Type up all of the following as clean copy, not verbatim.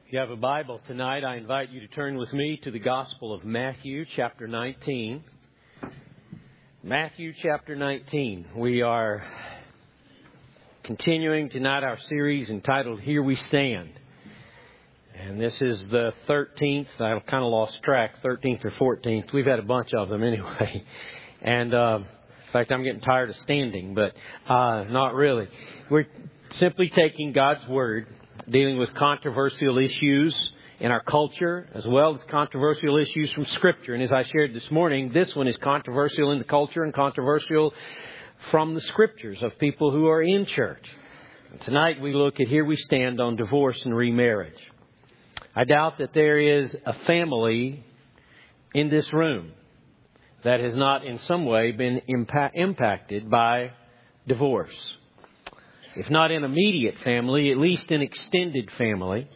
If you have a Bible tonight, I invite you to turn with me to the Gospel of Matthew, chapter 19. Matthew, chapter 19. We are continuing tonight our series entitled, Here We Stand. And this is the 13th. I kind of lost track, 13th or 14th. We've had a bunch of them anyway. And in fact, I'm getting tired of standing, but not really. We're simply taking God's Word, dealing with controversial issues in our culture, as well as controversial issues from Scripture. And as I shared this morning, this one is controversial in the culture and controversial from the Scriptures of people who are in church. And tonight we look at Here We Stand on divorce and remarriage. I doubt that there is a family in this room that has not in some way been impacted by divorce. If not in immediate family, at least in extended family.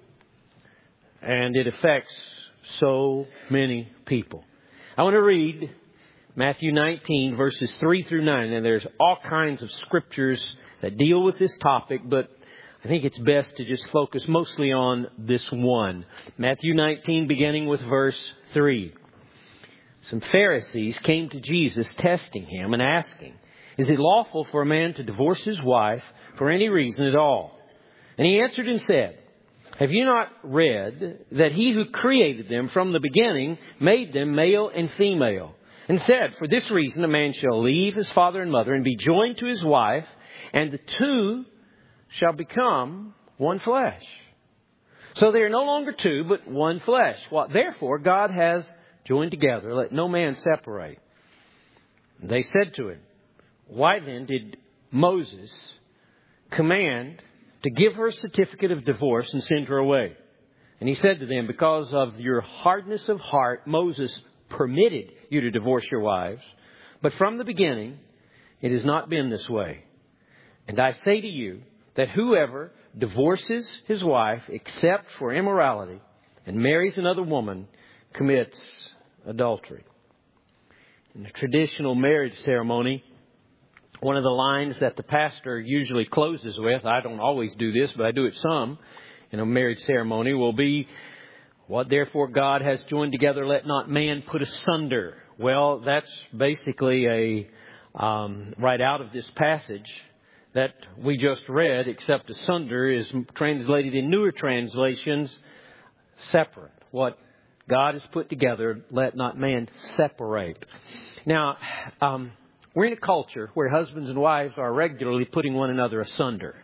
And it affects so many people. I want to read Matthew 19, verses 3 through 9. And there's all kinds of scriptures that deal with this topic, but I think it's best to just focus mostly on this one. Matthew 19, beginning with verse 3. Some Pharisees came to Jesus, testing him and asking, "Is it lawful for a man to divorce his wife for any reason at all?" And he answered and said, "Have you not read that he who created them from the beginning made them male and female? And said, for this reason a man shall leave his father and mother and be joined to his wife, and the two shall become one flesh. So they are no longer two, but one flesh. What therefore God has joined together, let no man separate." And they said to him, "Why then did Moses command to give her a certificate of divorce and send her away?" And he said to them, "Because of your hardness of heart, Moses permitted you to divorce your wives. But from the beginning, it has not been this way. And I say to you that whoever divorces his wife except for immorality and marries another woman commits adultery." In the traditional marriage ceremony, one of the lines that the pastor usually closes with, I don't always do this, but I do it some in a marriage ceremony, will be, "What therefore God has joined together, let not man put asunder." Well, that's basically a right out of this passage that we just read, except asunder is translated in newer translations, separate. What God has put together, let not man separate. Now, we're in a culture where husbands and wives are regularly putting one another asunder.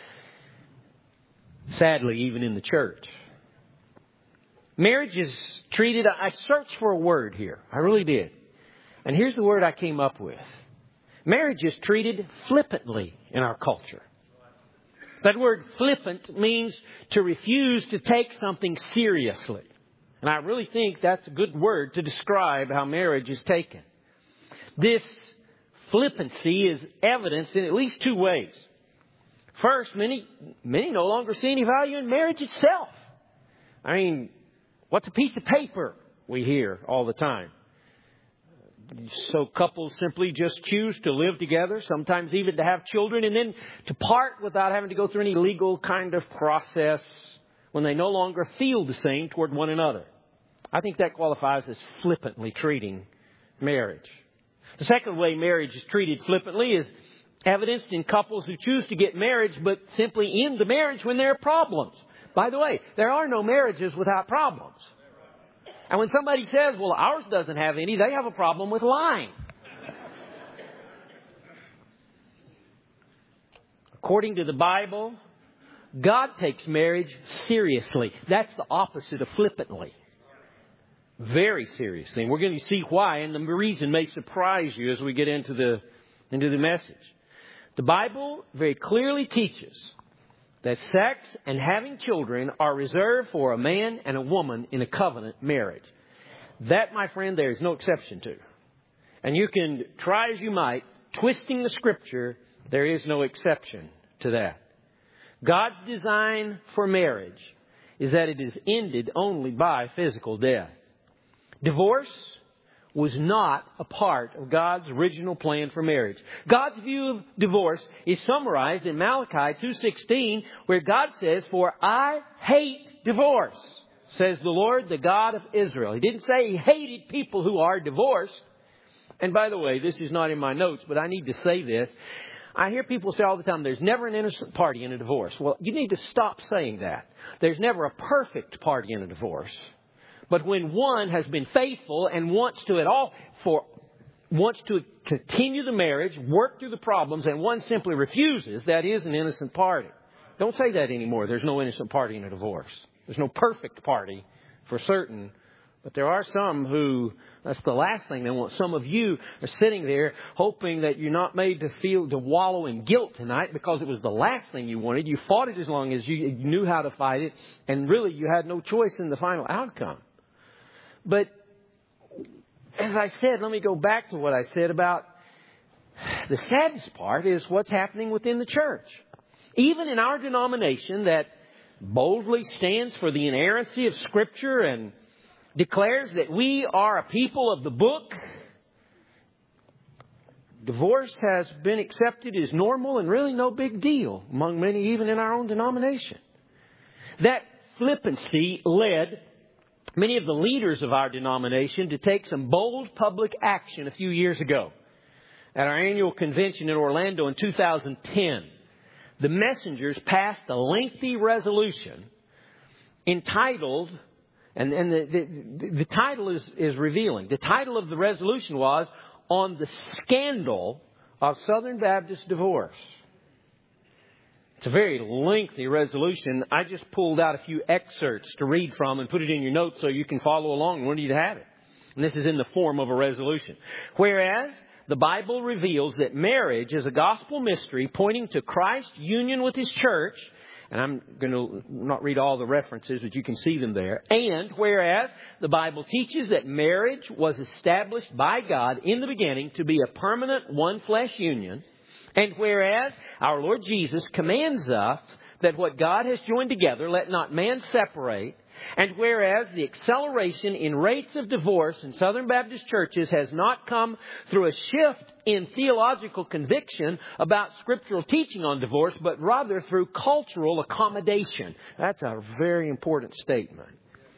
Sadly, even in the church. Marriage is treated, I searched for a word here. I really did. And here's the word I came up with. Marriage is treated flippantly in our culture. That word flippant means to refuse to take something seriously. And I really think that's a good word to describe how marriage is taken. This flippancy is evidenced in at least two ways. First, many no longer see any value in marriage itself. I mean, what's a piece of paper? We hear all the time. So couples simply just choose to live together, sometimes even to have children, and then to part without having to go through any legal kind of process when they no longer feel the same toward one another. I think that qualifies as flippantly treating marriage. The second way marriage is treated flippantly is evidenced in couples who choose to get married, but simply end the marriage when there are problems. By the way, there are no marriages without problems. And when somebody says, "Well, ours doesn't have any," they have a problem with lying. According to the Bible, God takes marriage seriously. That's the opposite of flippantly. Very seriously. And we're going to see why, and the reason may surprise you as we get into the message. The Bible very clearly teaches that sex and having children are reserved for a man and a woman in a covenant marriage. That, my friend, there is no exception to. And you can try as you might, twisting the Scripture, there is no exception to that. God's design for marriage is that it is ended only by physical death. Divorce was not a part of God's original plan for marriage. God's view of divorce is summarized in Malachi 2:16, where God says, "For I hate divorce, says the Lord, the God of Israel. He didn't say He hated people who are divorced. And by the way, this is not in my notes, but I need to say this. I hear people say all the time, there's never an innocent party in a divorce. Well, you need to stop saying that. There's never a perfect party in a divorce. But when one has been faithful and wants to continue the marriage, work through the problems, and one simply refuses, that is an innocent party. Don't say that anymore. There's no innocent party in a divorce. There's no perfect party for certain. But there are some who, that's the last thing they want. Some of you are sitting there hoping that you're not made to wallow in guilt tonight because it was the last thing you wanted. You fought it as long as you knew how to fight it. And really you had no choice in the final outcome. But as I said, let me go back to what I said about the saddest part is what's happening within the church. Even in our denomination that boldly stands for the inerrancy of Scripture and declares that we are a people of the book, divorce has been accepted as normal and really no big deal among many, even in our own denomination. That flippancy led many of the leaders of our denomination to take some bold public action a few years ago. At our annual convention in Orlando in 2010, the messengers passed a lengthy resolution entitled, and the title is revealing. The title of the resolution was, On the Scandal of Southern Baptist Divorce. It's a very lengthy resolution. I just pulled out a few excerpts to read from and put it in your notes so you can follow along and want you to have it. And this is in the form of a resolution. Whereas the Bible reveals that marriage is a gospel mystery pointing to Christ's union with His church. And I'm going to not read all the references, but you can see them there. And whereas the Bible teaches that marriage was established by God in the beginning to be a permanent one-flesh union. And whereas our Lord Jesus commands us that what God has joined together, let not man separate. And whereas the acceleration in rates of divorce in Southern Baptist churches has not come through a shift in theological conviction about scriptural teaching on divorce, but rather through cultural accommodation. That's a very important statement.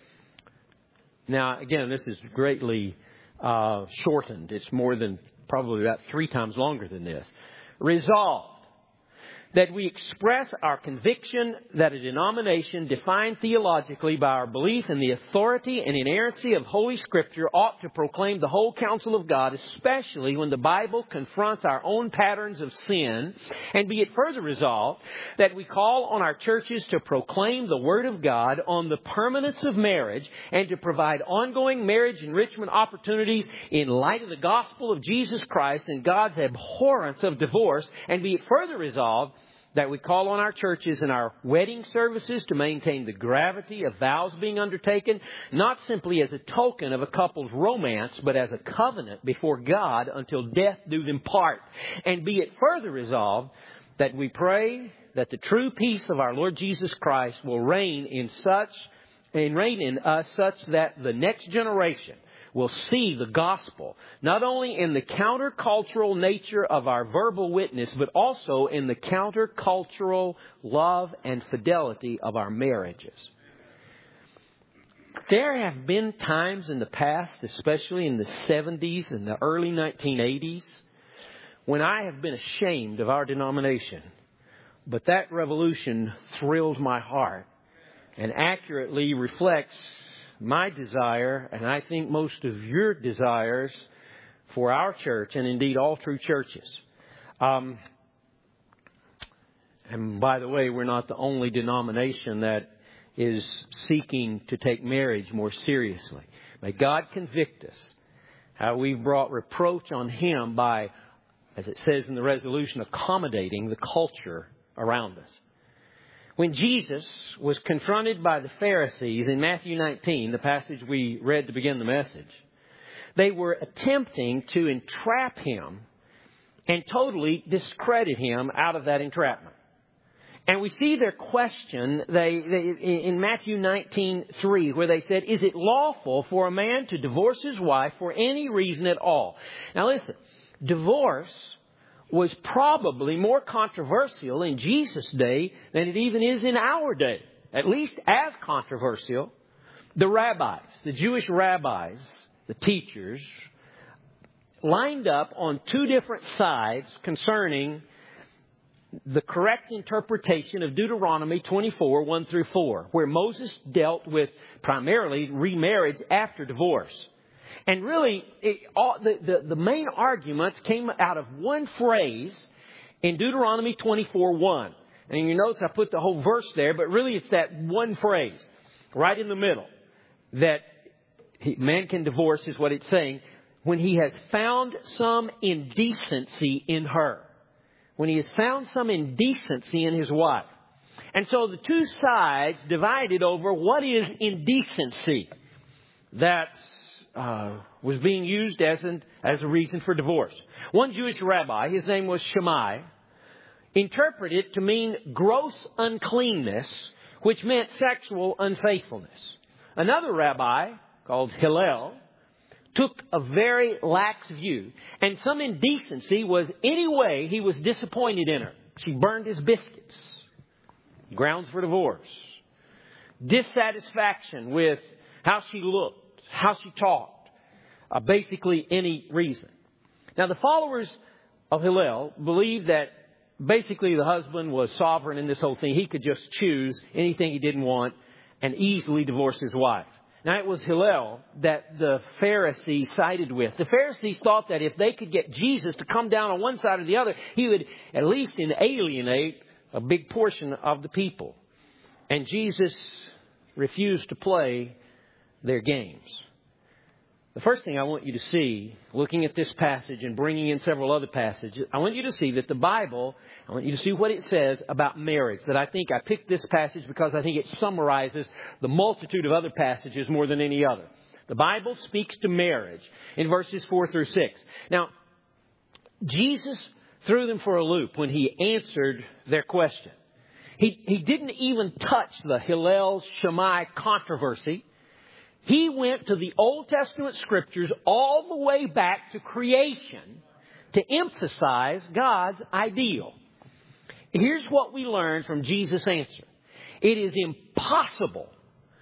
Now, again, this is greatly shortened. It's more than probably about 3 times longer than this. Resolved that we express our conviction that a denomination defined theologically by our belief in the authority and inerrancy of Holy Scripture ought to proclaim the whole counsel of God, especially when the Bible confronts our own patterns of sin. And be it further resolved that we call on our churches to proclaim the Word of God on the permanence of marriage and to provide ongoing marriage enrichment opportunities in light of the gospel of Jesus Christ and God's abhorrence of divorce. And be it further resolved that we call on our churches in our wedding services to maintain the gravity of vows being undertaken, not simply as a token of a couple's romance, but as a covenant before God until death do them part. And be it further resolved that we pray that the true peace of our Lord Jesus Christ will reign in us such that the next generation will see the gospel, not only in the countercultural nature of our verbal witness, but also in the countercultural love and fidelity of our marriages. There have been times in the past, especially in the 70s and the early 1980s, when I have been ashamed of our denomination. But that revolution thrills my heart and accurately reflects my desire, and I think most of your desires for our church, and indeed all true churches. And by the way, we're not the only denomination that is seeking to take marriage more seriously. May God convict us how we've brought reproach on Him by, as it says in the resolution, accommodating the culture around us. When Jesus was confronted by the Pharisees in Matthew 19, the passage we read to begin the message, they were attempting to entrap Him and totally discredit Him out of that entrapment. And we see their question in Matthew 19:3, where they said, "Is it lawful for a man to divorce his wife for any reason at all?" Now listen, divorce was probably more controversial in Jesus' day than it even is in our day. at least as controversial, the rabbis, the Jewish rabbis, the teachers, lined up on two different sides concerning the correct interpretation of Deuteronomy 24, 1 through 4, where Moses dealt with primarily remarriage after divorce. And really, the main arguments came out of one phrase in Deuteronomy 24, 1. And in your notes, I put the whole verse there, but really it's that one phrase right in the middle that man can divorce is what it's saying when he has found some indecency in her. When he has found some indecency in his wife. And so the two sides divided over what is indecency that was being used as a reason for divorce. One Jewish rabbi, his name was Shammai, interpreted it to mean gross uncleanness, which meant sexual unfaithfulness. Another rabbi, called Hillel, took a very lax view. And some indecency was any way he was disappointed in her. She burned his biscuits. Grounds for divorce. Dissatisfaction with how she looked, how she talked. Basically any reason. Now the followers of Hillel believed that basically the husband was sovereign in this whole thing. He could just choose anything he didn't want and easily divorce his wife. Now, it was Hillel that the Pharisees sided with. The Pharisees thought that if they could get Jesus to come down on one side or the other, he would at least alienate a big portion of the people. And Jesus refused to play their games. The first thing I want you to see, looking at this passage and bringing in several other passages, I want you to see that the Bible, I want you to see what it says about marriage. That I think I picked this passage because I think it summarizes the multitude of other passages more than any other. The Bible speaks to marriage in verses 4 through 6. Now, Jesus threw them for a loop when he answered their question. He didn't even touch the Hillel-Shammai controversy. He went to the Old Testament Scriptures all the way back to creation to emphasize God's ideal. Here's what we learn from Jesus' answer. It is impossible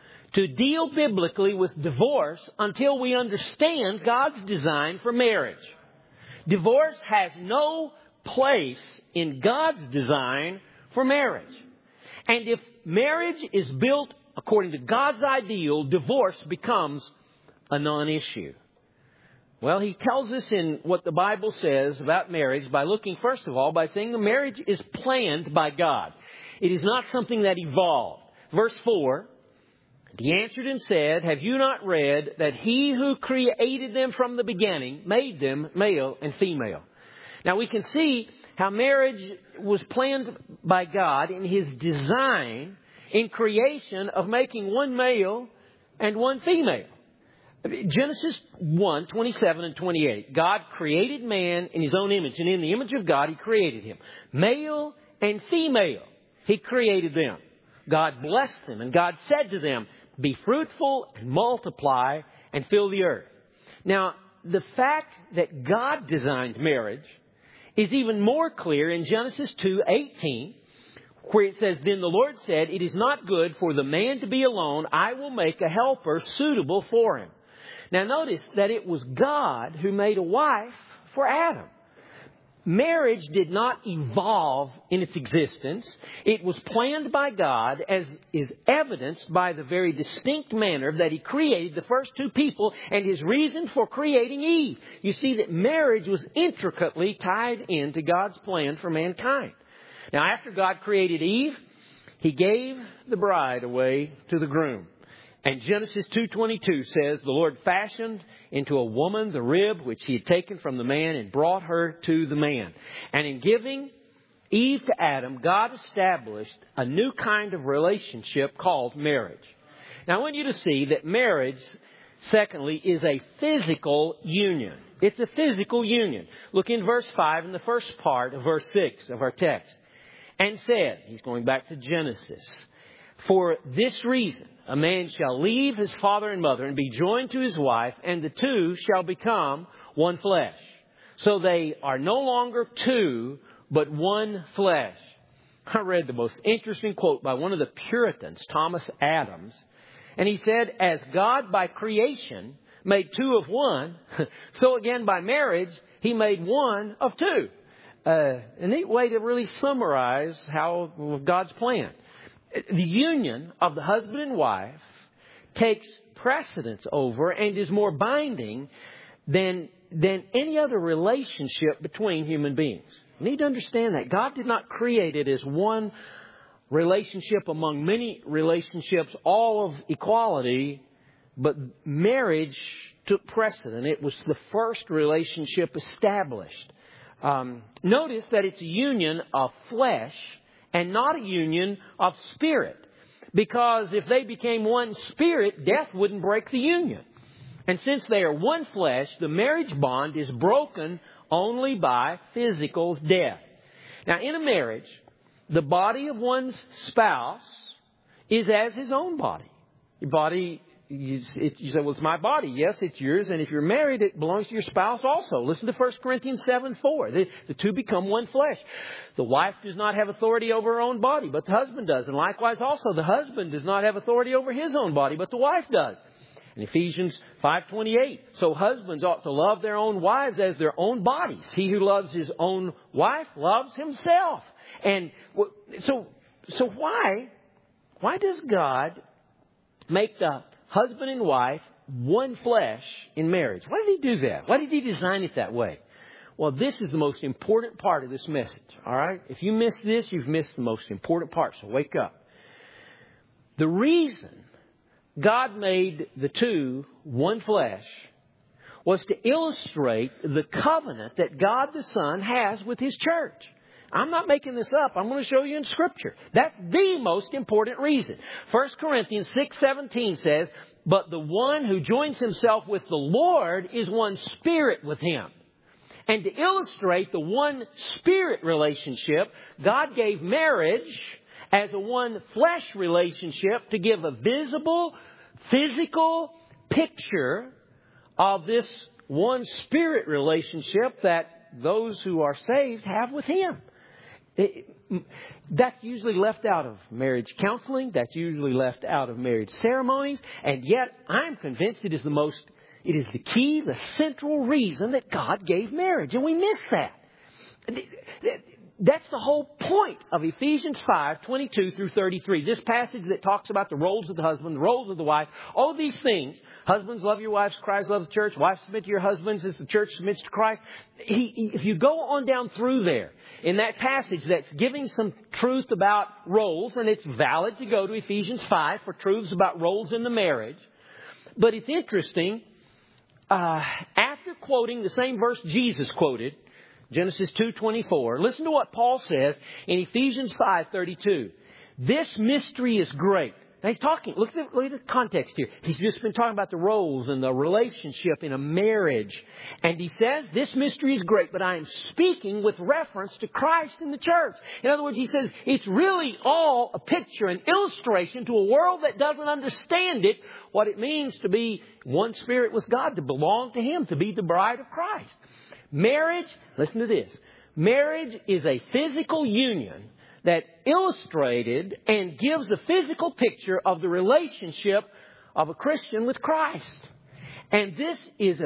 to deal biblically with divorce until we understand God's design for marriage. Divorce has no place in God's design for marriage. And if marriage is built according to God's ideal, divorce becomes a non-issue. Well, he tells us in what the Bible says about marriage by looking, first of all, by saying the marriage is planned by God. It is not something that evolved. Verse 4, he answered and said, "Have you not read that he who created them from the beginning made them male and female?" Now we can see how marriage was planned by God in his design in creation of making one male and one female. Genesis 1, 27 and 28. God created man in his own image, and in the image of God he created him. Male and female, he created them. God blessed them, and God said to them, "Be fruitful and multiply and fill the earth." Now, the fact that God designed marriage is even more clear in Genesis 2:18, where it says, "Then the Lord said, 'It is not good for the man to be alone. I will make a helper suitable for him.'" Now notice that it was God who made a wife for Adam. Marriage did not evolve in its existence. It was planned by God, as is evidenced by the very distinct manner that he created the first two people and his reason for creating Eve. You see that marriage was intricately tied into God's plan for mankind. Now, after God created Eve, he gave the bride away to the groom. And Genesis 2:22 says, "The Lord fashioned into a woman the rib which he had taken from the man and brought her to the man." And in giving Eve to Adam, God established a new kind of relationship called marriage. Now, I want you to see that marriage, secondly, is a physical union. It's a physical union. Look in verse 5 in the first part of verse 6 of our text. "And said," he's going back to Genesis, "For this reason, a man shall leave his father and mother and be joined to his wife, and the two shall become one flesh. So they are no longer two, but one flesh." I read the most interesting quote by one of the Puritans, Thomas Adams. And he said, as God by creation made two of one, so again by marriage, He made one of two. A neat way to really summarize how God's plan. The union of the husband and wife takes precedence over and is more binding than any other relationship between human beings. You need to understand that. God did not create it as one relationship among many relationships, all of equality, but marriage took precedent. It was the first relationship established. Notice that it's a union of flesh and not a union of spirit. Because if they became one spirit, death wouldn't break the union. And since they are one flesh, the marriage bond is broken only by physical death. Now, in a marriage, the body of one's spouse is as his own body. Your body, you say, well, it's my body. Yes, it's yours. And if you're married, it belongs to your spouse also. Listen to 1 Corinthians 7:4. The two become one flesh. The wife does not have authority over her own body, but the husband does. And likewise also, the husband does not have authority over his own body, but the wife does. In Ephesians 5:28, so husbands ought to love their own wives as their own bodies. He who loves his own wife loves himself. And so why does God make the husband and wife one flesh in marriage? Why did He do that? Why did He design it that way? Well, this is the most important part of this message. All right? If you miss this, you've missed the most important part. So wake up. The reason God made the two one flesh was to illustrate the covenant that God the Son has with His church. I'm not making this up. I'm going to show you in Scripture. That's the most important reason. 1 Corinthians 6:17 says, but the one who joins himself with the Lord is one spirit with Him. And to illustrate the one spirit relationship, God gave marriage as a one flesh relationship to give a visible, physical picture of this one spirit relationship that those who are saved have with Him. That's usually left out of marriage counseling. That's usually left out of marriage ceremonies. And yet I'm convinced it is the key, the central reason that God gave marriage. And we miss that. That's the whole point of Ephesians 5:22 through 33. This passage that talks about the roles of the husband, the roles of the wife, all these things. Husbands, love your wives. Christ loves the church. Wives, submit to your husbands as the church submits to Christ. If you go on down through there, in that passage that's giving some truth about roles, and it's valid to go to Ephesians 5 for truths about roles in the marriage. But it's interesting, after quoting the same verse Jesus quoted, Genesis 2:24. Listen to what Paul says in Ephesians 5:32. This mystery is great. Now he's talking, look at the context here. He's just been talking about the roles and the relationship in a marriage. And he says, this mystery is great, but I am speaking with reference to Christ and the church. In other words, he says, it's really all a picture, an illustration to a world that doesn't understand it, what it means to be one spirit with God, to belong to Him, to be the bride of Christ. Marriage, listen to this. Marriage is a physical union that illustrated and gives a physical picture of the relationship of a Christian with Christ. And this is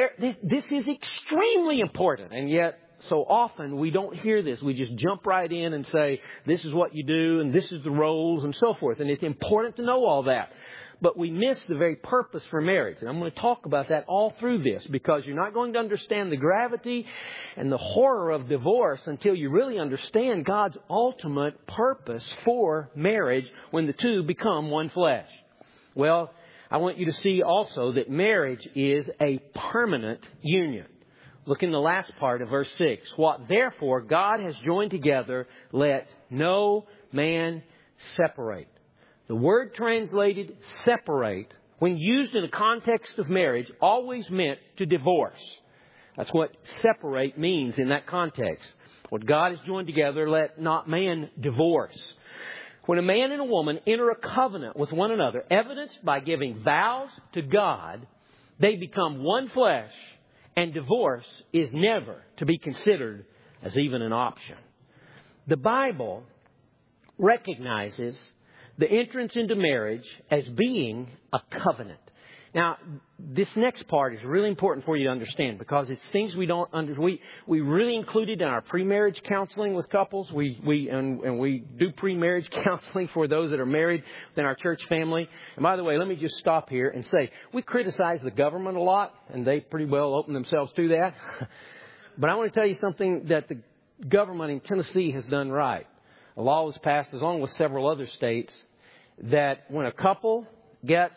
extremely important. And yet, so often we don't hear this. We just jump right in and say, this is what you do and this is the roles and so forth. And it's important to know all that. But we miss the very purpose for marriage. And I'm going to talk about that all through this because you're not going to understand the gravity and the horror of divorce until you really understand God's ultimate purpose for marriage when the two become one flesh. Well, I want you to see also that marriage is a permanent union. Look in the last part of verse 6. What therefore God has joined together, let no man separate. The word translated separate, when used in the context of marriage, always meant to divorce. That's what separate means in that context. What God has joined together, let not man divorce. When a man and a woman enter a covenant with one another, evidenced by giving vows to God, they become one flesh, and divorce is never to be considered as even an option. The Bible recognizes the entrance into marriage as being a covenant. Now, this next part is really important for you to understand because it's things we don't we really included in our pre-marriage counseling with couples. We do pre-marriage counseling for those that are married within our church family. And by the way, let me just stop here and say we criticize the government a lot, and they pretty well open themselves to that. But I want to tell you something that the government in Tennessee has done right. A law was passed, along with several other states, that when a couple gets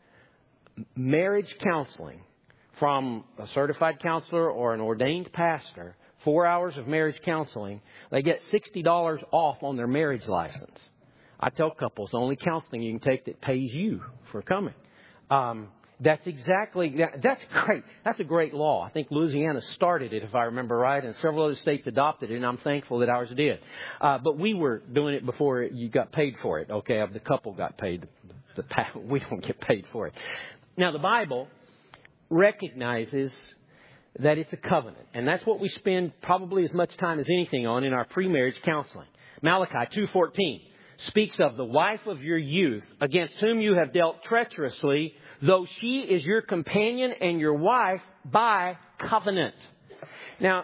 marriage counseling from a certified counselor or an ordained pastor, 4 hours of marriage counseling, they get $60 off on their marriage license. I tell couples, the only counseling you can take that pays you for coming. That's great. That's a great law. I think Louisiana started it, if I remember right, and several other states adopted it, and I'm thankful that ours did. But we were doing it before you got paid for it. Okay, the couple got paid. We don't get paid for it. Now, the Bible recognizes that it's a covenant, and that's what we spend probably as much time as anything on in our pre-marriage counseling. Malachi 2:14 speaks of the wife of your youth, against whom you have dealt treacherously, though she is your companion and your wife by covenant. Now,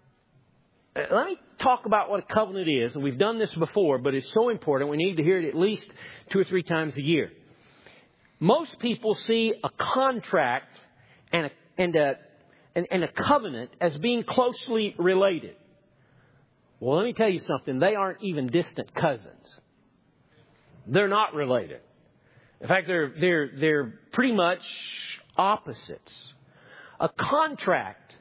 let me talk about what a covenant is. And we've done this before, but it's so important. We need to hear it at least 2 or 3 times a year. Most people see a contract and a covenant as being closely related. Well, let me tell you something. They aren't even distant cousins. They're not related. In fact, they're pretty much opposites. A contract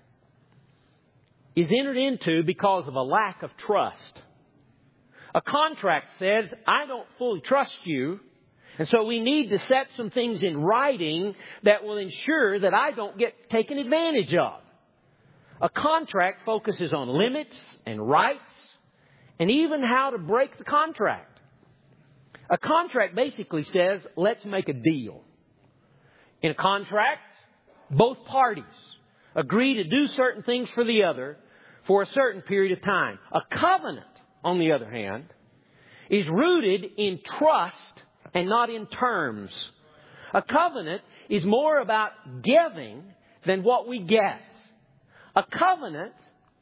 is entered into because of a lack of trust. A contract says, I don't fully trust you, and so we need to set some things in writing that will ensure that I don't get taken advantage of. A contract focuses on limits and rights and even how to break the contract. A contract basically says, let's make a deal. In a contract, both parties agree to do certain things for the other for a certain period of time. A covenant, on the other hand, is rooted in trust and not in terms. A covenant is more about giving than what we get. A covenant,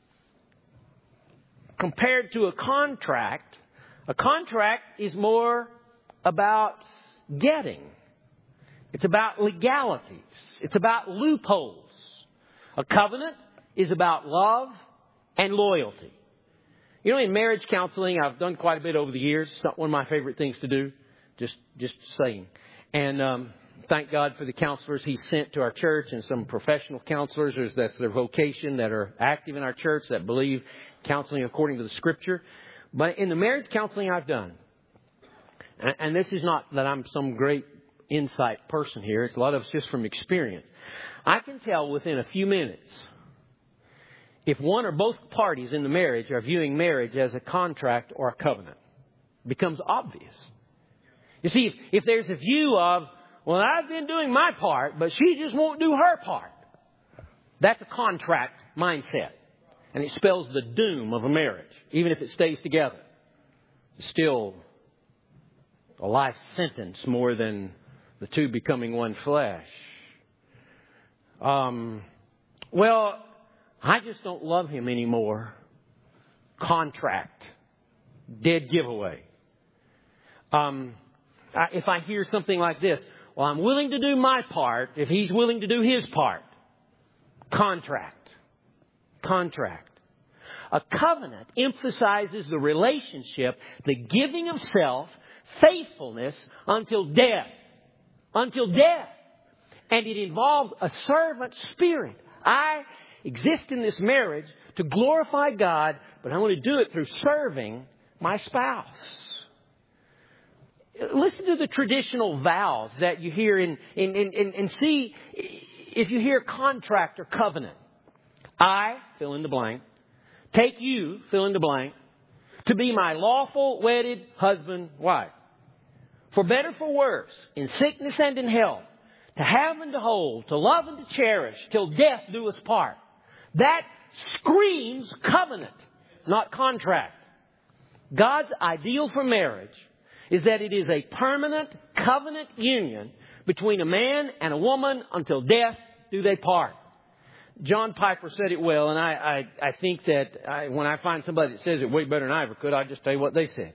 compared to a contract is more about getting. It's about legalities. It's about loopholes. A covenant is about love and loyalty. You know, in marriage counseling, I've done quite a bit over the years. It's not one of my favorite things to do. Just saying. And thank God for the counselors He sent to our church and some professional counselors. That's their vocation, that are active in our church, that believe counseling according to the Scripture. But in the marriage counseling I've done, and this is not that I'm some great insight person here. It's a lot of it's just from experience. I can tell within a few minutes if one or both parties in the marriage are viewing marriage as a contract or a covenant. It becomes obvious. You see, if there's a view of, well, I've been doing my part, but she just won't do her part. That's a contract mindset. And it spells the doom of a marriage, even if it stays together. It's still a life sentence more than the two becoming one flesh. Well, I just don't love him anymore. Contract. Dead giveaway. If I hear something like this, well, I'm willing to do my part if he's willing to do his part. Contract. A covenant emphasizes the relationship, the giving of self, faithfulness until death. Until death. And it involves a servant spirit. I exist in this marriage to glorify God, but I want to do it through serving my spouse. Listen to the traditional vows that you hear and see if you hear contract or covenant. I, fill in the blank, take you, fill in the blank, to be my lawful wedded husband, wife. For better, for worse, in sickness and in health, to have and to hold, to love and to cherish, till death do us part. That screams covenant, not contract. God's ideal for marriage is that it is a permanent covenant union between a man and a woman until death do they part. John Piper said it well, and I think that when I find somebody that says it way better than I ever could, I'll just tell you what they said.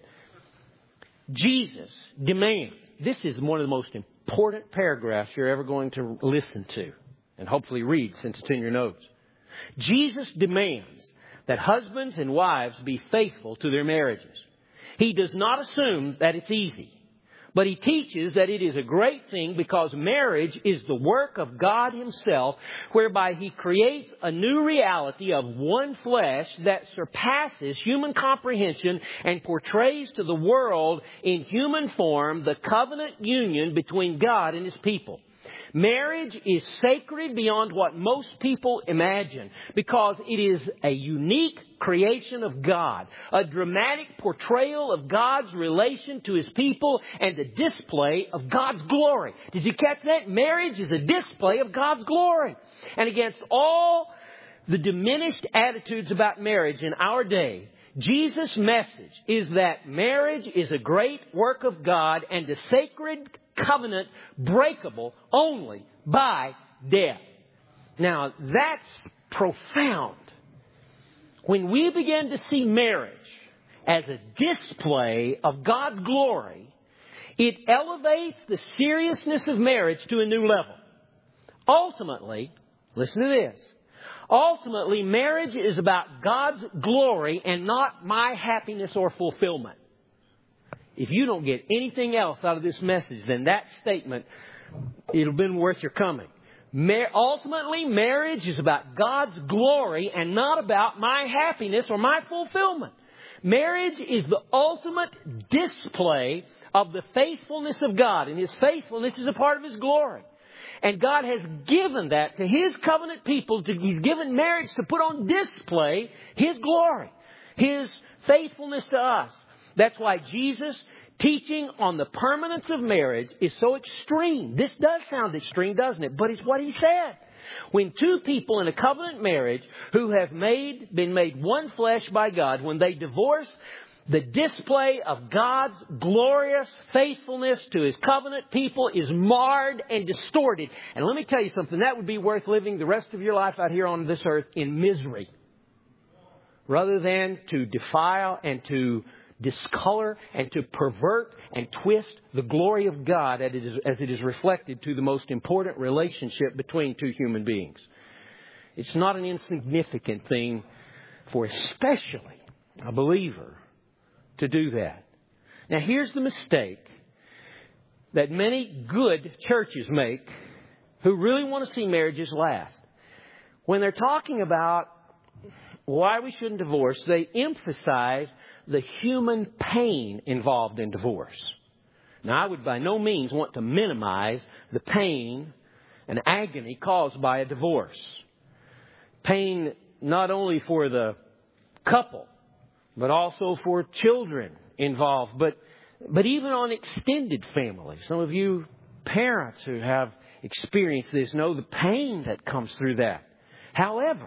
Jesus demands, this is one of the most important paragraphs you're ever going to listen to and hopefully read since it's in your notes. Jesus demands that husbands and wives be faithful to their marriages. He does not assume that it's easy, but He teaches that it is a great thing because marriage is the work of God Himself, whereby He creates a new reality of one flesh that surpasses human comprehension and portrays to the world in human form the covenant union between God and His people. Marriage is sacred beyond what most people imagine because it is a unique creation of God, a dramatic portrayal of God's relation to His people and a display of God's glory. Did you catch that? Marriage is a display of God's glory. And against all the diminished attitudes about marriage in our day, Jesus' message is that marriage is a great work of God and a sacred covenant breakable only by death. Now, that's profound. When we begin to see marriage as a display of God's glory, it elevates the seriousness of marriage to a new level. Ultimately, listen to this. Ultimately, marriage is about God's glory and not my happiness or fulfillment. If you don't get anything else out of this message, then that statement, it'll have been worth your coming. Ultimately, marriage is about God's glory and not about my happiness or my fulfillment. Marriage is the ultimate display of the faithfulness of God, and His faithfulness is a part of His glory. And God has given that to His covenant people. He's given marriage to put on display His glory, His faithfulness to us. That's why Jesus' teaching on the permanence of marriage is so extreme. This does sound extreme, doesn't it? But it's what He said. When two people in a covenant marriage who have been made one flesh by God, when they divorce, the display of God's glorious faithfulness to His covenant people is marred and distorted. And let me tell you something, that would be worth living the rest of your life out here on this earth in misery, rather than to defile and to discolor and to pervert and twist the glory of God as it is reflected to the most important relationship between two human beings. It's not an insignificant thing for especially a believer to do that. Now, here's the mistake that many good churches make who really want to see marriages last. When they're talking about why we shouldn't divorce, they emphasize the human pain involved in divorce. Now, I would by no means want to minimize the pain and agony caused by a divorce. Pain not only for the couple, but also for children involved, but even on extended families. Some of you parents who have experienced this know the pain that comes through that. However,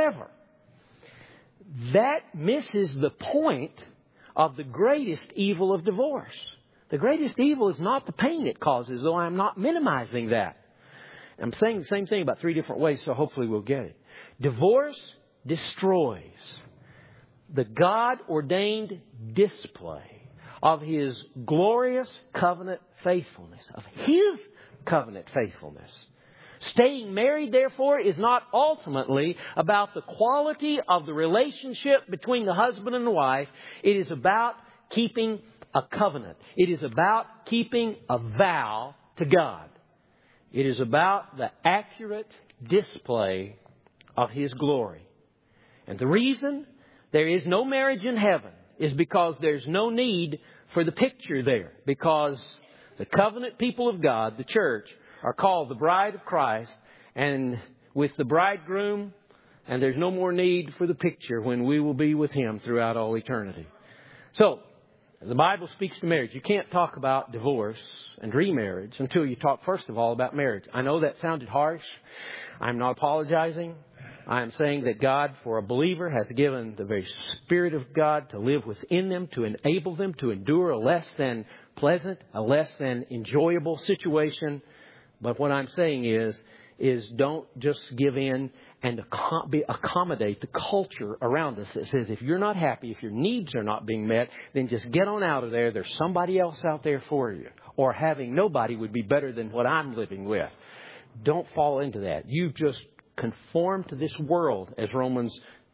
that misses the point of the greatest evil of divorce. The greatest evil is not the pain it causes, though I'm not minimizing that. I'm saying the same thing about 3 different ways, so hopefully we'll get it. Divorce destroys the God-ordained display of His glorious covenant faithfulness, of His covenant faithfulness. Staying married, therefore, is not ultimately about the quality of the relationship between the husband and the wife. It is about keeping a covenant. It is about keeping a vow to God. It is about the accurate display of His glory. And the reason there is no marriage in heaven is because there's no need for the picture there. Because the covenant people of God, the church, are called the bride of Christ, and with the bridegroom, and there's no more need for the picture when we will be with Him throughout all eternity. So, the Bible speaks to marriage. You can't talk about divorce and remarriage until you talk, first of all, about marriage. I know that sounded harsh. I'm not apologizing. I am saying that God, for a believer, has given the very Spirit of God to live within them, to enable them to endure a less than pleasant, a less than enjoyable situation. But what I'm saying is don't just give in and accommodate the culture around us that says if you're not happy, if your needs are not being met, then just get on out of there. There's somebody else out there for you. Or having nobody would be better than what I'm living with. Don't fall into that. You just conform to this world, as Romans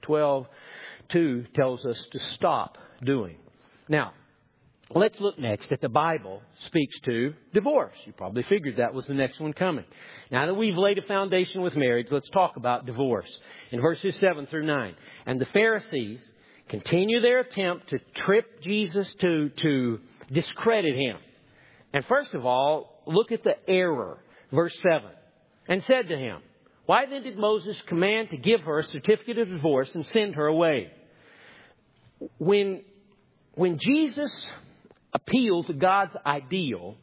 12:2 tells us to stop doing. Now, let's look next at the Bible speaks to divorce. You probably figured that was the next one coming. Now that we've laid a foundation with marriage, let's talk about divorce. In verses 7 through 9. And the Pharisees continue their attempt to trip Jesus, to discredit Him. And first of all, look at the error. Verse 7. And said to Him, why then did Moses command to give her a certificate of divorce and send her away? When Jesus appealed to God's ideal,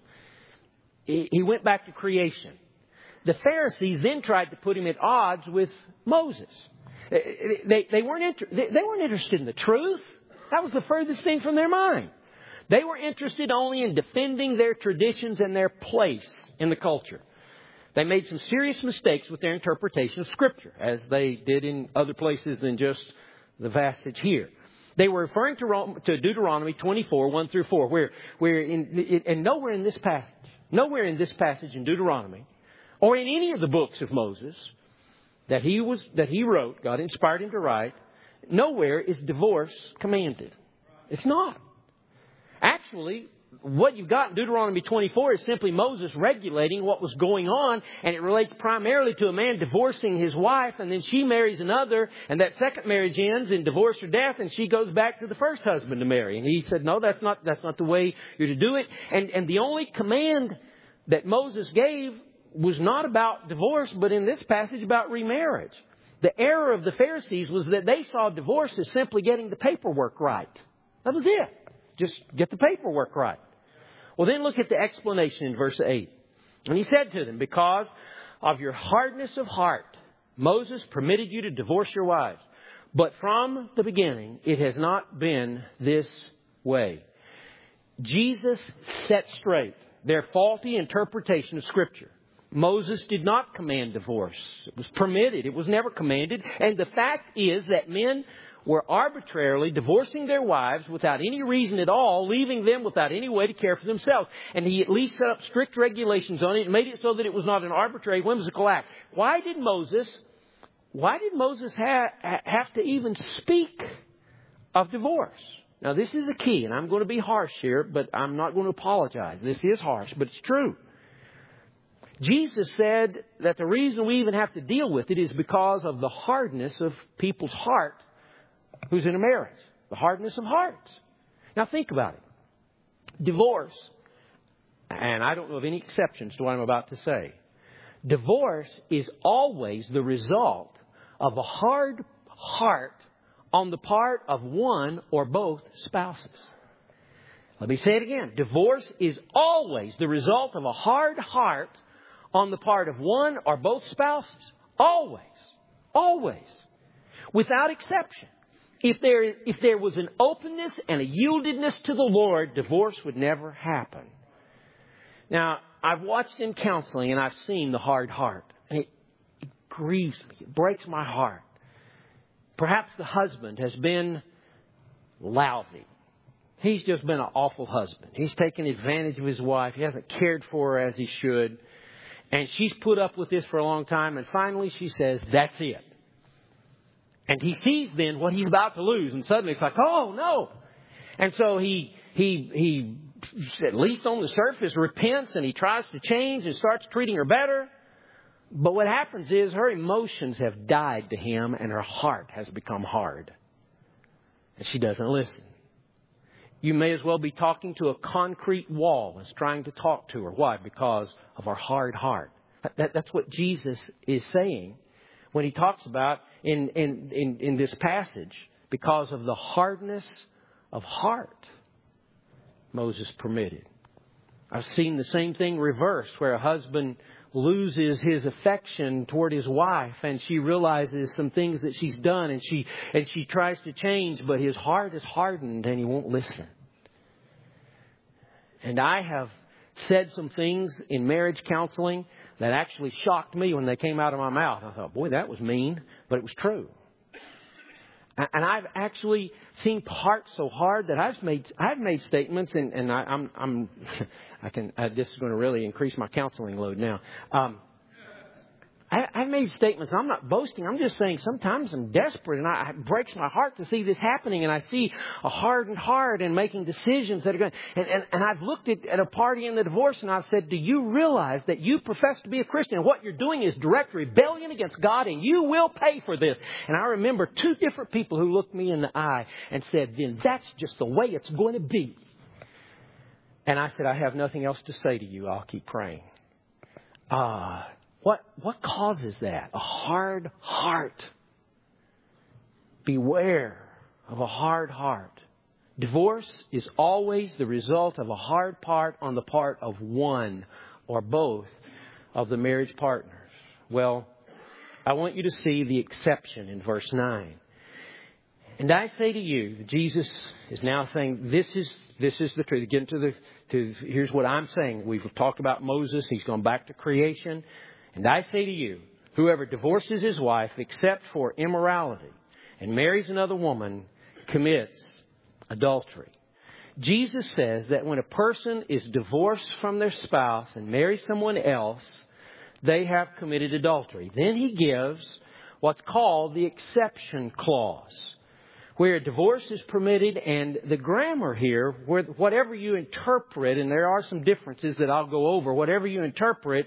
He went back to creation. The Pharisees then tried to put Him at odds with Moses. They weren't interested in the truth. That was the furthest thing from their mind. They were interested only in defending their traditions and their place in the culture. They made some serious mistakes with their interpretation of Scripture, as they did in other places than just the passage here. They were referring to Deuteronomy 24, 1 through 4, and nowhere in this passage in Deuteronomy, or in any of the books of Moses that he wrote, God inspired him to write, nowhere is divorce commanded. It's not. Actually, what you've got in Deuteronomy 24 is simply Moses regulating what was going on, and it relates primarily to a man divorcing his wife, and then she marries another, and that second marriage ends in divorce or death, and she goes back to the first husband to marry. And he said, no, that's not the way you're to do it. And the only command that Moses gave was not about divorce, but in this passage about remarriage. The error of the Pharisees was that they saw divorce as simply getting the paperwork right. That was it. Just get the paperwork right. Well, then look at the explanation in verse 8. And He said to them, because of your hardness of heart, Moses permitted you to divorce your wives. But from the beginning, it has not been this way. Jesus set straight their faulty interpretation of Scripture. Moses did not command divorce. It was permitted. It was never commanded. And the fact is that men were arbitrarily divorcing their wives without any reason at all, leaving them without any way to care for themselves. And He at least set up strict regulations on it and made it so that it was not an arbitrary, whimsical act. Why did Moses have to even speak of divorce? Now, this is a key, and I'm going to be harsh here, but I'm not going to apologize. This is harsh, but it's true. Jesus said that the reason we even have to deal with it is because of the hardness of people's heart who's in a marriage. The hardness of hearts. Now think about it. Divorce, and I don't know of any exceptions to what I'm about to say. Divorce is always the result of a hard heart on the part of one or both spouses. Let me say it again. Divorce is always the result of a hard heart on the part of one or both spouses. Always. Always. Without exception. If there was an openness and a yieldedness to the Lord, divorce would never happen. Now, I've watched in counseling and I've seen the hard heart. And it grieves me. It breaks my heart. Perhaps the husband has been lousy. He's just been an awful husband. He's taken advantage of his wife. He hasn't cared for her as he should. And she's put up with this for a long time. And finally she says, that's it. And he sees then what he's about to lose. And suddenly it's like, oh, no. And so he at least on the surface, repents and he tries to change and starts treating her better. But what happens is her emotions have died to him and her heart has become hard. And she doesn't listen. You may as well be talking to a concrete wall as trying to talk to her. Why? Because of our hard heart. That's what Jesus is saying when He talks about in this passage. Because of the hardness of heart, Moses permitted. I've seen the same thing reversed, where a husband loses his affection toward his wife, and she realizes some things that she's done, and she tries to change, but his heart is hardened and he won't listen. And I have said some things in marriage counseling that actually shocked me when they came out of my mouth. I thought, boy, that was mean, but it was true. And I've actually seen hearts so hard that I've made statements, and this is going to really increase my counseling load now. I've made statements. I'm not boasting. I'm just saying sometimes I'm desperate, and it breaks my heart to see this happening. And I see a hardened heart and making decisions that are going. And I've looked at a party in the divorce, and I've said, "Do you realize that you profess to be a Christian? And what you're doing is direct rebellion against God, and you will pay for this." And I remember 2 different people who looked me in the eye and said, "Then that's just the way it's going to be." And I said, "I have nothing else to say to you. I'll keep praying." What causes that? A hard heart. Beware of a hard heart. Divorce is always the result of a hard part on the part of one or both of the marriage partners. Well, I want you to see the exception in verse 9. And I say to you, that Jesus is now saying, this is the truth. Get here's what I'm saying. We've talked about Moses. He's gone back to creation. And I say to you, whoever divorces his wife except for immorality and marries another woman commits adultery. Jesus says that when a person is divorced from their spouse and marries someone else, they have committed adultery. Then he gives what's called the exception clause, where a divorce is permitted, and the grammar here, where whatever you interpret, and there are some differences that I'll go over, whatever you interpret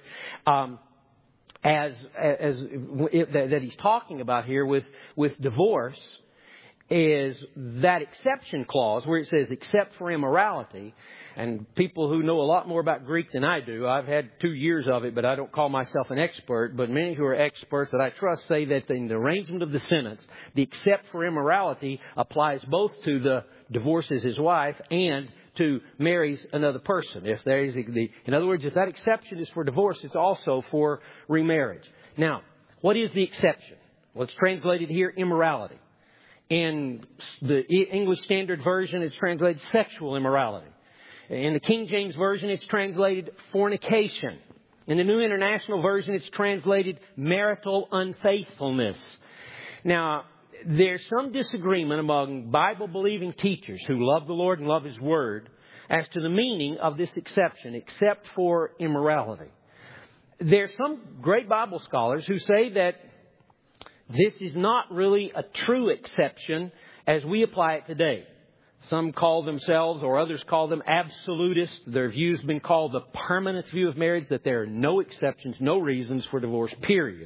that he's talking about here with divorce, is that exception clause where it says except for immorality. And people who know a lot more about Greek than I do, I've had 2 years of it, but I don't call myself an expert. But many who are experts that I trust say that in the arrangement of the sentence, the except for immorality applies both to the divorces his wife and to marries another person. If there is in other words, if that exception is for divorce, it's also for remarriage. Now, what is the exception? Well, it's translated here immorality. In the English Standard Version, it's translated sexual immorality. In the King James Version, it's translated fornication. In the New International Version, it's translated marital unfaithfulness. Now, there's some disagreement among Bible-believing teachers who love the Lord and love His Word as to the meaning of this exception, except for immorality. There's some great Bible scholars who say that this is not really a true exception as we apply it today. Some call themselves, or others call them, absolutists. Their view's been called the permanence view of marriage, that there are no exceptions, no reasons for divorce, period.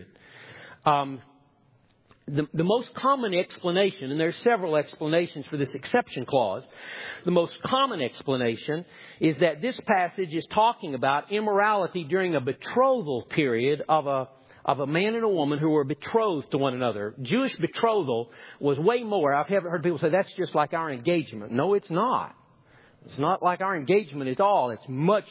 The most common explanation, and there are several explanations for this exception clause, the most common explanation is that this passage is talking about immorality during a betrothal period of a man and a woman who were betrothed to one another. Jewish betrothal was way more. I've heard people say that's just like our engagement. No, it's not. It's not like our engagement at all. It's much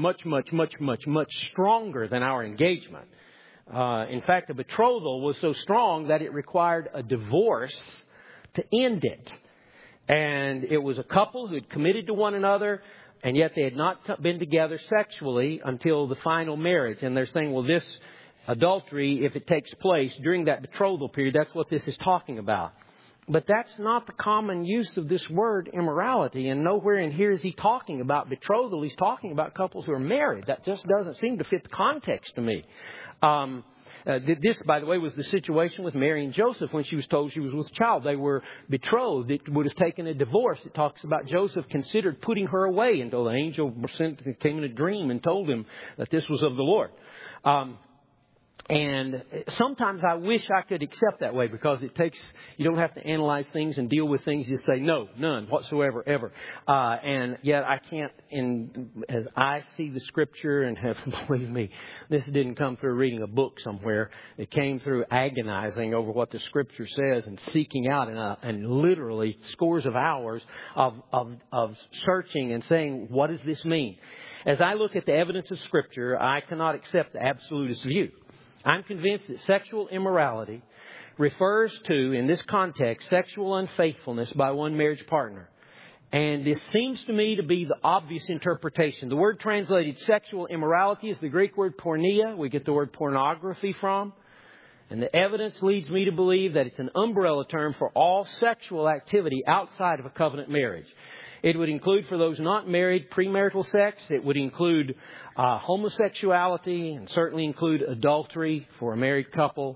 stronger than our engagement. In fact, a betrothal was so strong that it required a divorce to end it. And it was a couple who had committed to one another, and yet they had not been together sexually until the final marriage. And they're saying, well, this adultery, if it takes place during that betrothal period, that's what this is talking about. But that's not the common use of this word immorality. And nowhere in here is he talking about betrothal. He's talking about couples who are married. That just doesn't seem to fit the context to me. This, by the way, was the situation with Mary and Joseph when she was told she was with child. They were betrothed. It would have taken a divorce. It talks about Joseph considered putting her away until the angel came in a dream and told him that this was of the Lord. And sometimes I wish I could accept that way, because you don't have to analyze things and deal with things. You say, no, none whatsoever, ever. And yet I can't, as I see the Scripture, and believe me, this didn't come through reading a book somewhere. It came through agonizing over what the Scripture says and seeking out and literally scores of hours of searching and saying, what does this mean? As I look at the evidence of Scripture, I cannot accept the absolutist view. I'm convinced that sexual immorality refers to, in this context, sexual unfaithfulness by one marriage partner. And this seems to me to be the obvious interpretation. The word translated sexual immorality is the Greek word porneia. We get the word pornography from. And the evidence leads me to believe that it's an umbrella term for all sexual activity outside of a covenant marriage. It would include, for those not married, premarital sex. It would include homosexuality, and certainly include adultery for a married couple.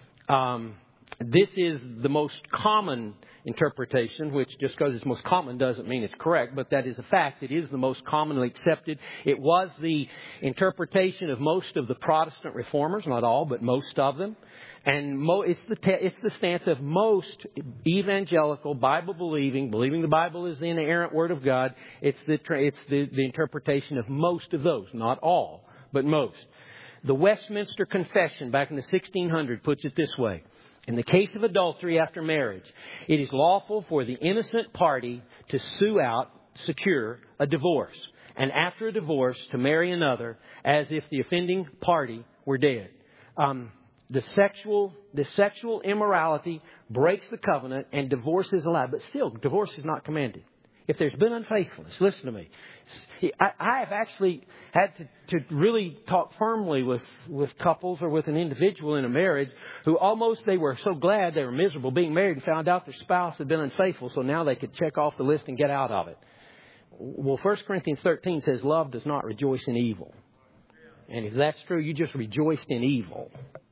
This is the most common interpretation, which just because it's most common doesn't mean it's correct, but that is a fact. It is the most commonly accepted. It was the interpretation of most of the Protestant reformers, not all, but most of them. And it's the stance of most evangelical, believing the Bible is the inerrant Word of God. It's the interpretation of most of those, not all, but most. The Westminster Confession back in the 1600s puts it this way. In the case of adultery after marriage, it is lawful for the innocent party to secure a divorce, and after a divorce to marry another as if the offending party were dead. The sexual immorality breaks the covenant, and divorce is allowed. But still, divorce is not commanded. If there's been unfaithfulness, listen to me. I have actually had to really talk firmly with couples or with an individual in a marriage who they were so glad they were miserable being married and found out their spouse had been unfaithful, so now they could check off the list and get out of it. Well, 1 Corinthians 13 says love does not rejoice in evil. And if that's true, you just rejoiced in evil.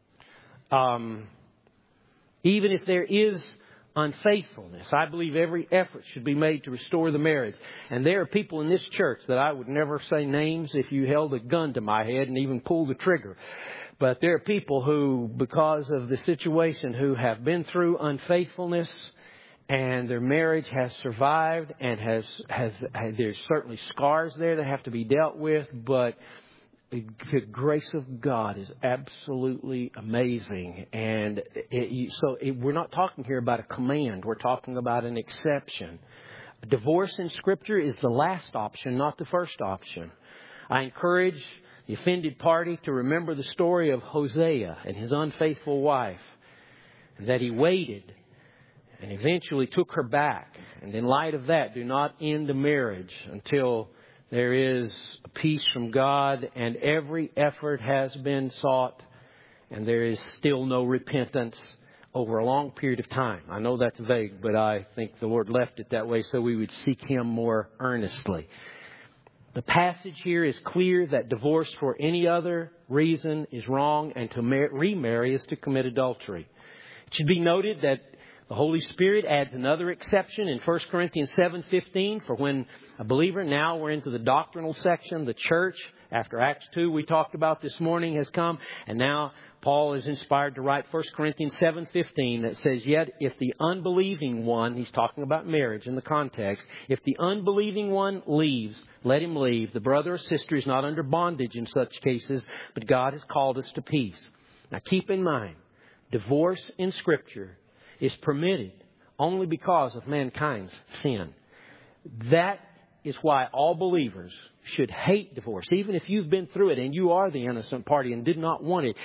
Even if there is unfaithfulness, I believe every effort should be made to restore the marriage. And there are people in this church that I would never say names if you held a gun to my head and even pulled the trigger. But there are people who, because of the situation, who have been through unfaithfulness, and their marriage has survived, and there's certainly scars there that have to be dealt with, but the grace of God is absolutely amazing. And we're not talking here about a command. We're talking about an exception. Divorce in Scripture is the last option, not the first option. I encourage the offended party to remember the story of Hosea and his unfaithful wife, that he waited and eventually took her back. And in light of that, do not end the marriage until there is a peace from God and every effort has been sought and there is still no repentance over a long period of time. I know that's vague, but I think the Lord left it that way so we would seek Him more earnestly. The passage here is clear that divorce for any other reason is wrong, and to remarry is to commit adultery. It should be noted that the Holy Spirit adds another exception in 1 Corinthians 7:15 for when a believer, now we're into the doctrinal section, the church, after Acts 2 we talked about this morning has come, and now Paul is inspired to write 1 Corinthians 7:15 that says, yet if the unbelieving one, he's talking about marriage in the context, if the unbelieving one leaves, let him leave. The brother or sister is not under bondage in such cases, but God has called us to peace. Now keep in mind, divorce in Scripture is permitted only because of mankind's sin. That is why all believers should hate divorce. Even if you've been through it and you are the innocent party and did not want it,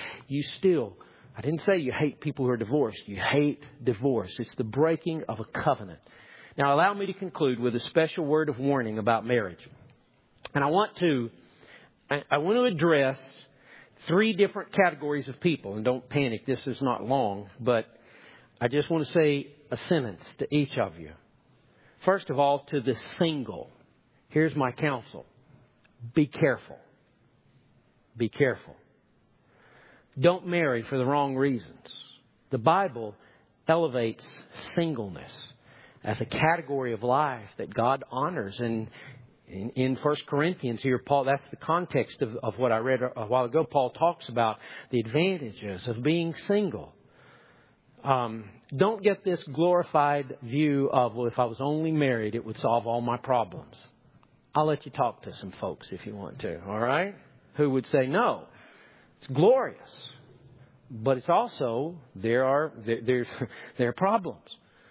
I didn't say you hate people who are divorced. You hate divorce. It's the breaking of a covenant. Now allow me to conclude with a special word of warning about marriage. And I want to address 3 different categories of people. And don't panic, this is not long, but I just want to say a sentence to each of you. First of all, to the single, here's my counsel. Be careful. Be careful. Don't marry for the wrong reasons. The Bible elevates singleness as a category of life that God honors. And In 1 Corinthians here, Paul, that's the context of what I read a while ago. Paul talks about the advantages of being single. Don't get this glorified view of, well, if I was only married, it would solve all my problems. I'll let you talk to some folks if you want to, all right? Who would say, no, it's glorious. But it's also, there are problems.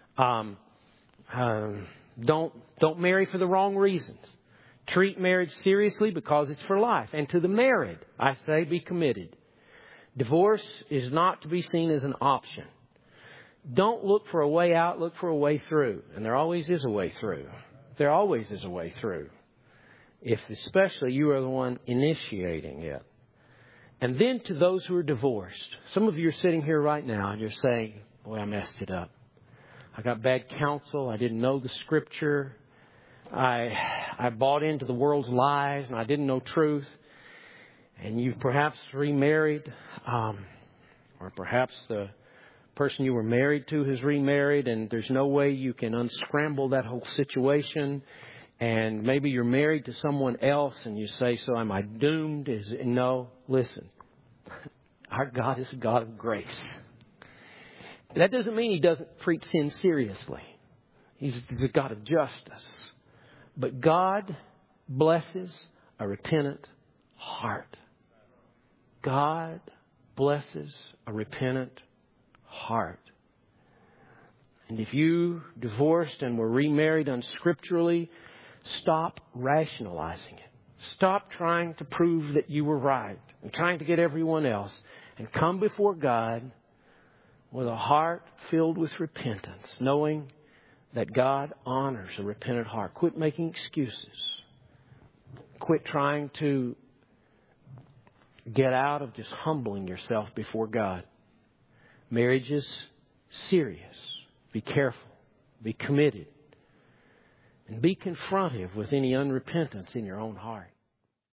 Don't marry for the wrong reasons. Treat marriage seriously because it's for life. And to the married, I say, be committed. Divorce is not to be seen as an option. Don't look for a way out, look for a way through. And there always is a way through. There always is a way through. If especially you are the one initiating it. And then to those who are divorced. Some of you are sitting here right now and you're saying, boy, I messed it up. I got bad counsel. I didn't know the Scripture. I bought into the world's lies and I didn't know truth. And you've perhaps remarried. Or perhaps the person you were married to has remarried and there's no way you can unscramble that whole situation. And maybe you're married to someone else and you say, so am I doomed? No, listen. Our God is a God of grace. That doesn't mean He doesn't treat sin seriously. He's a God of justice. But God blesses a repentant heart. God blesses a repentant heart. And if you divorced and were remarried unscripturally, stop rationalizing it. Stop trying to prove that you were right and trying to get everyone else, and come before God with a heart filled with repentance, knowing that God honors a repentant heart. Quit making excuses. Quit trying to get out of just humbling yourself before God. Marriage is serious. Be careful. Be committed. And be confrontive with any unrepentance in your own heart.